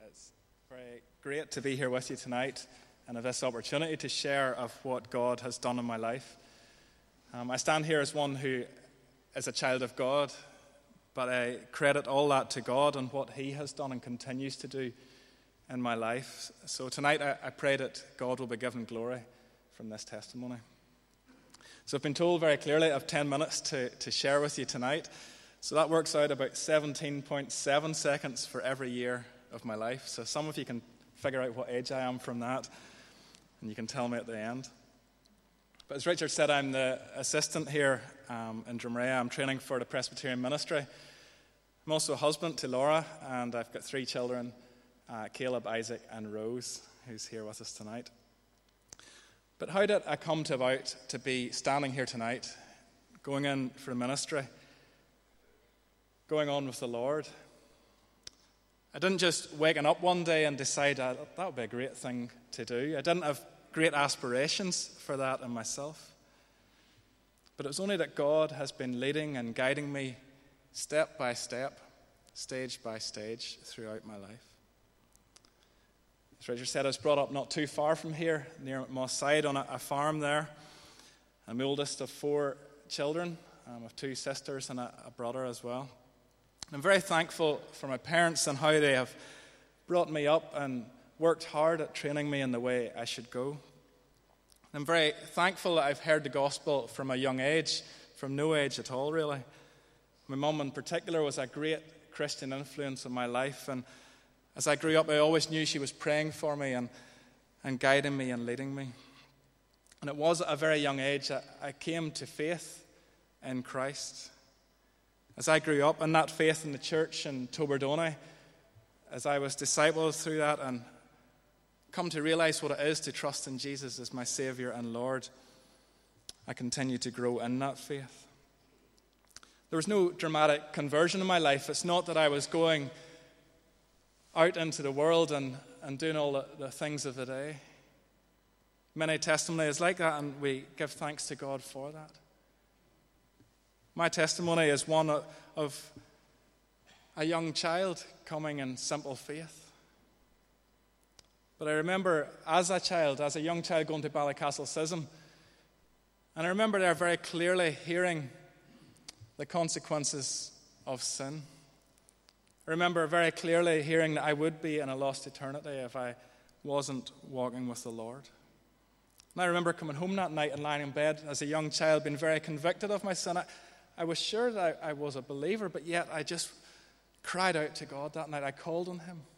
It's very great to be here with you tonight and have this opportunity to share of what God has done in my life. I stand here as one who is a child of God, but I credit all that to God and what He has done and continues to do in my life. So tonight I pray that God will be given glory from this testimony. So I've been told very clearly I have 10 minutes to share with you tonight. So that works out about 17.7 seconds for every year of my life. So some of you can figure out what age I am from that, and you can tell me at the end. But as Richard said, I'm the assistant here in Drumrea. I'm training for the Presbyterian ministry. I'm also a husband to Laura, and I've got 3 children, Caleb, Isaac, and Rose, who's here with us tonight. But how did I come to be standing here tonight, going in for ministry, going on with the Lord? I didn't just waking up one day and decide that would be a great thing to do. I didn't have great aspirations for that in myself. But it was only that God has been leading and guiding me step by step, stage by stage throughout my life. As Richard said, I was brought up not too far from here, near Moss Side, on a farm there. I'm the oldest of 4 children. I have 2 sisters and a brother as well. I'm very thankful for my parents and how they have brought me up and worked hard at training me in the way I should go. I'm very thankful that I've heard the gospel from a young age, from no age at all, really. My mum in particular was a great Christian influence in my life, and as I grew up, I always knew she was praying for me and guiding me and leading me. And it was at a very young age that I came to faith in Christ. As I grew up in that faith in the church in Toberdoney, as I was discipled through that and come to realize what it is to trust in Jesus as my Savior and Lord, I continued to grow in that faith. There was no dramatic conversion in my life. It's not that I was going out into the world and doing all the things of the day. Many testimonies like that, and we give thanks to God for that. My testimony is one of a young child coming in simple faith. But I remember as a young child going to Ballycastle Schism, and I remember there very clearly hearing the consequences of sin. I remember very clearly hearing that I would be in a lost eternity if I wasn't walking with the Lord. And I remember coming home that night and lying in bed as a young child, being very convicted of my sin. I was sure that I was a believer, but yet I just cried out to God that night. I called on Him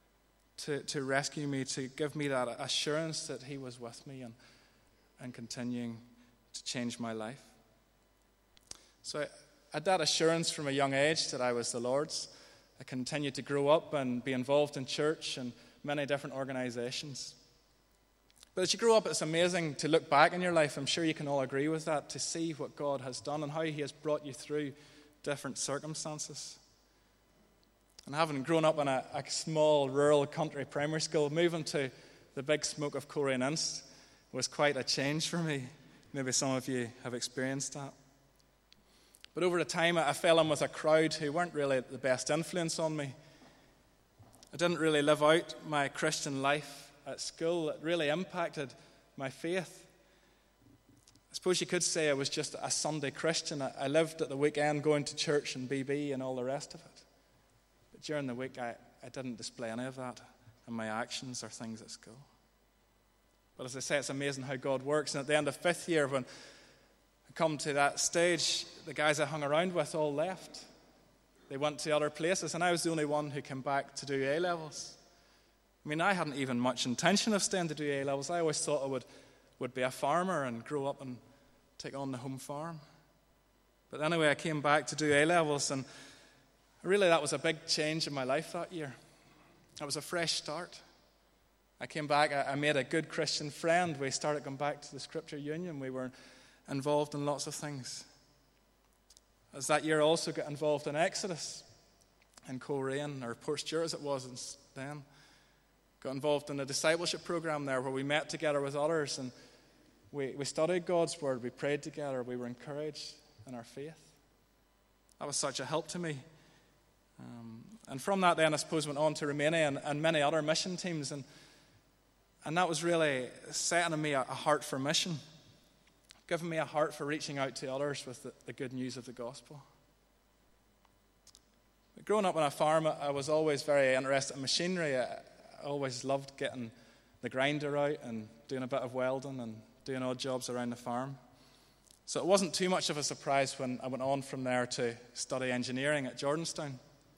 to rescue me, to give me that assurance that He was with me and continuing to change my life. So I had that assurance from a young age that I was the Lord's. I continued to grow up and be involved in church and many different organizations. But as you grow up, it's amazing to look back in your life. I'm sure you can all agree with that, to see what God has done and how He has brought you through different circumstances. And having grown up in a small rural country primary school, moving to the big smoke of Coleraine Inst was quite a change for me. Maybe some of you have experienced that. But over the time, I fell in with a crowd who weren't really the best influence on me. I didn't really live out my Christian life at school. It really impacted my faith. I suppose you could say I was just a Sunday Christian. I lived at the weekend going to church and BB and all the rest of it. But during the week, I didn't display any of that in my actions or things at school. But as I say, it's amazing how God works. And at the end of 5th year, when I come to that stage, the guys I hung around with all left. They went to other places, and I was the only one who came back to do A-levels. I mean, I hadn't even much intention of staying to do A-levels. I always thought I would be a farmer and grow up and take on the home farm. But anyway, I came back to do A-levels, and really that was a big change in my life that year. It was a fresh start. I came back, I made a good Christian friend. We started going back to the Scripture Union. We were involved in lots of things. As that year, I also got involved in Exodus in Coleraine, or Portstewart as it was then. Got involved in a discipleship program there where we met together with others and we studied God's Word, we prayed together, we were encouraged in our faith. That was such a help to me. And from that then, I suppose, went on to Romania and many other mission teams. And that was really setting in me a heart for mission, giving me a heart for reaching out to others with the good news of the gospel. But growing up on a farm, I was always very interested in machinery. I always loved getting the grinder out and doing a bit of welding and doing odd jobs around the farm. So it wasn't too much of a surprise when I went on from there to study engineering at Jordanstown.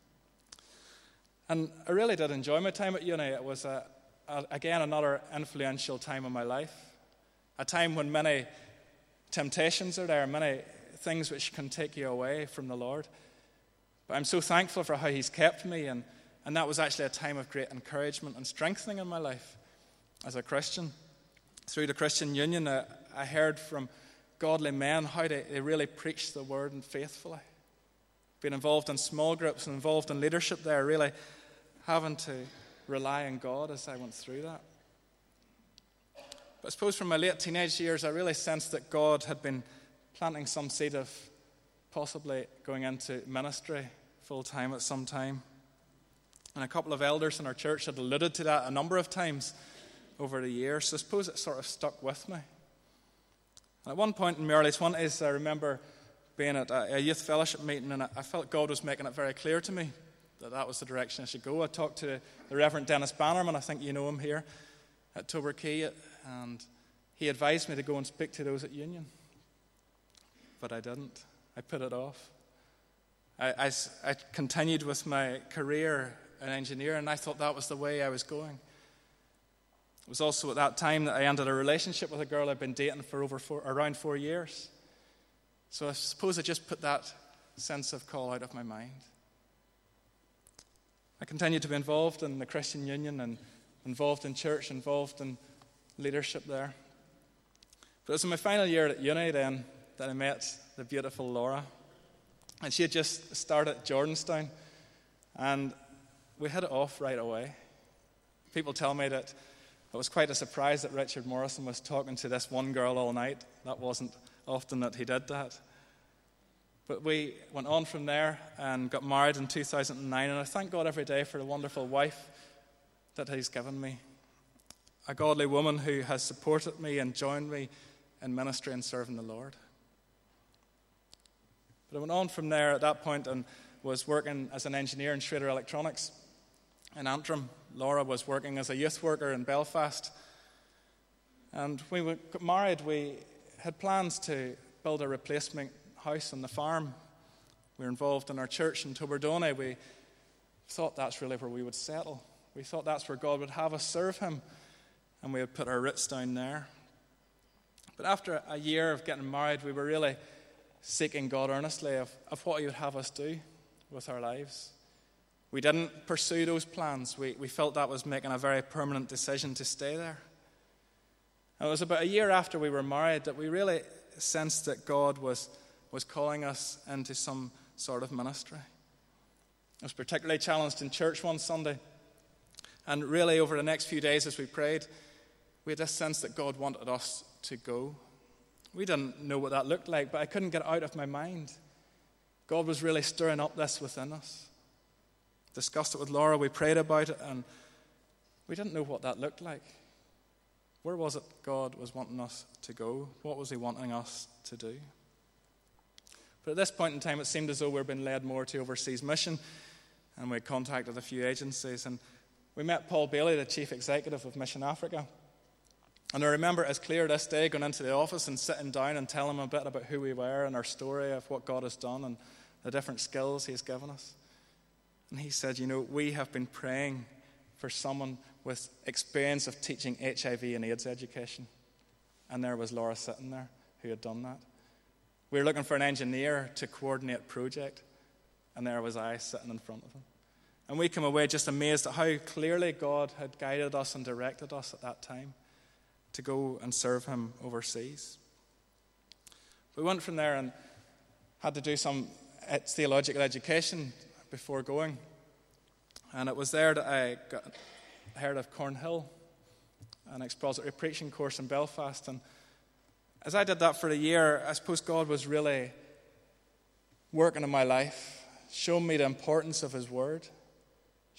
And I really did enjoy my time at uni. It was, again, another influential time in my life, a time when many temptations are there, many things which can take you away from the Lord. But I'm so thankful for how He's kept me, and that was actually a time of great encouragement and strengthening in my life as a Christian. Through the Christian Union, I heard from godly men how they really preached the word and faithfully. Being involved in small groups and involved in leadership there, really having to rely on God as I went through that. But I suppose from my late teenage years, I really sensed that God had been planting some seed of possibly going into ministry full-time at some time. And a couple of elders in our church had alluded to that a number of times over the years. So I suppose it sort of stuck with me. At one point in my early 20s, I remember being at a youth fellowship meeting, and I felt God was making it very clear to me that was the direction I should go. I talked to the Reverend Dennis Bannerman, I think you know him here, at Toberkey, and he advised me to go and speak to those at Union. But I didn't. I put it off. I continued with my career in engineering, and I thought that was the way I was going. It was also at that time that I ended a relationship with a girl I'd been dating for around 4 years. So I suppose I just put that sense of call out of my mind. I continued to be involved in the Christian Union and involved in church, involved in leadership there. But it was in my final year at uni then that I met the beautiful Laura. And she had just started at Jordanstown, and we hit it off right away. People tell me that it was quite a surprise that Richard Morrison was talking to this one girl all night. That wasn't often that he did that. But we went on from there and got married in 2009, and I thank God every day for the wonderful wife that He's given me. A godly woman who has supported me and joined me in ministry and serving the Lord. But I went on from there at that point and was working as an engineer in Schrader Electronics in Antrim. Laura was working as a youth worker in Belfast. And when we got married, we had plans to build a replacement house on the farm. We were involved in our church in Toberdone. We thought that's really where we would settle. We thought that's where God would have us serve Him, and we would put our roots down there. But after a year of getting married, we were really seeking God earnestly of what He would have us do with our lives. We didn't pursue those plans. We felt that was making a very permanent decision to stay there. And it was about a year after we were married that we really sensed that God was calling us into some sort of ministry. I was particularly challenged in church one Sunday. And really over the next few days as we prayed, we had this sense that God wanted us to go. We didn't know what that looked like, but I couldn't get it out of my mind. God was really stirring up this within us. Discussed it with Laura, we prayed about it, and we didn't know what that looked like. Where was it God was wanting us to go? What was He wanting us to do? But at this point in time, it seemed as though we were being led more to overseas mission, and we contacted a few agencies, and we met Paul Bailey, the chief executive of Mission Africa. And I remember as clear this day going into the office and sitting down and telling him a bit about who we were and our story of what God has done and the different skills He's given us. And he said, we have been praying for someone with experience of teaching HIV and AIDS education. And there was Laura sitting there who had done that. We were looking for an engineer to coordinate a project, and there was I sitting in front of him. And we came away just amazed at how clearly God had guided us and directed us at that time to go and serve Him overseas. We went from there and had to do some theological education before going. And it was there that I heard of Cornhill, an expository preaching course in Belfast. And as I did that for a year, I suppose God was really working in my life, showing me the importance of His Word,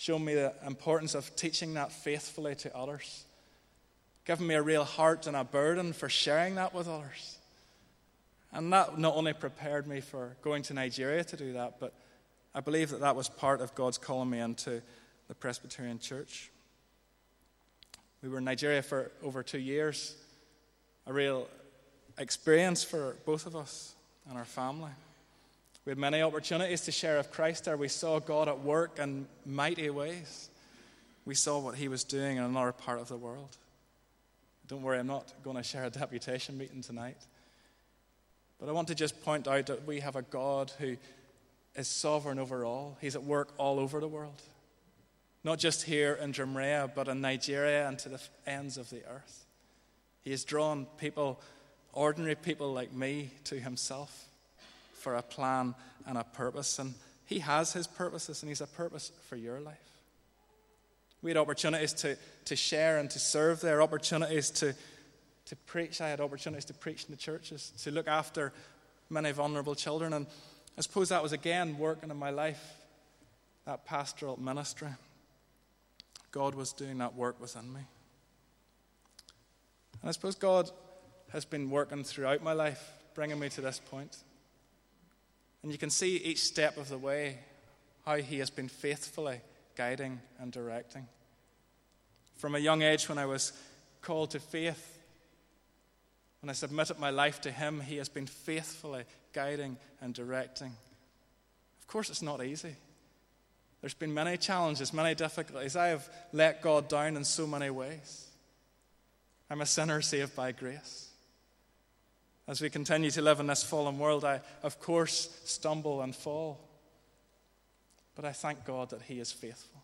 shown me the importance of teaching that faithfully to others, given me a real heart and a burden for sharing that with others. And that not only prepared me for going to Nigeria to do that, but I believe that that was part of God's calling me into the Presbyterian Church. We were in Nigeria for over 2 years, a real experience for both of us and our family. We had many opportunities to share of Christ there. We saw God at work in mighty ways. We saw what he was doing in another part of the world. Don't worry, I'm not going to share a deputation meeting tonight. But I want to just point out that we have a God who is sovereign over all. He's at work all over the world. Not just here in Drumrea, but in Nigeria and to the ends of the earth. He has drawn people, ordinary people like me, to himself for a plan and a purpose. And he has his purposes, and he's a purpose for your life. We had opportunities to share and to serve there, opportunities to preach. I had opportunities to preach in the churches, to look after many vulnerable children. And I suppose that was again working in my life, that pastoral ministry. God was doing that work within me. And I suppose God has been working throughout my life, bringing me to this point. And you can see each step of the way how he has been faithfully guiding and directing. From a young age, when I was called to faith, when I submitted my life to him, he has been faithfully guiding and directing. Of course, it's not easy. There's been many challenges, many difficulties. I have let God down in so many ways. I'm a sinner saved by grace. As we continue to live in this fallen world, I, of course, stumble and fall. But I thank God that he is faithful.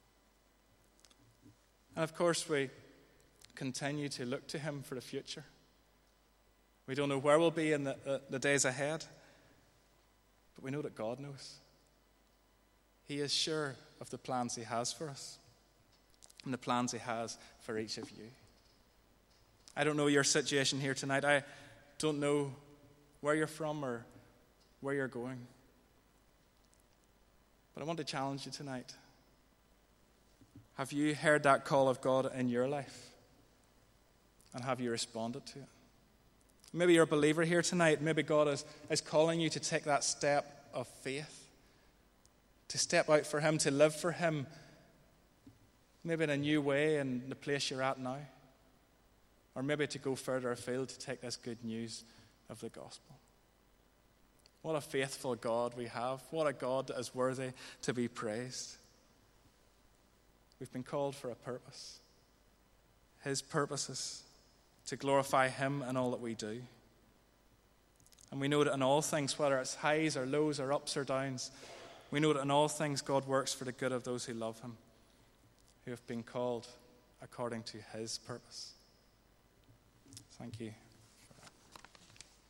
And of course, we continue to look to him for the future. We don't know where we'll be in the days ahead, but we know that God knows. He is sure of the plans he has for us and the plans he has for each of you. I don't know your situation here tonight. I don't know where you're from or where you're going. But I want to challenge you tonight. Have you heard that call of God in your life? And have you responded to it? Maybe you're a believer here tonight. Maybe God is calling you to take that step of faith, to step out for him, to live for him, maybe in a new way in the place you're at now, or maybe to go further afield to take this good news of the gospel. What a faithful God we have. What a God that is worthy to be praised. We've been called for a purpose. His purposes to glorify him in all that we do. And we know that in all things, whether it's highs or lows or ups or downs, we know that in all things God works for the good of those who love him, who have been called according to his purpose. Thank you.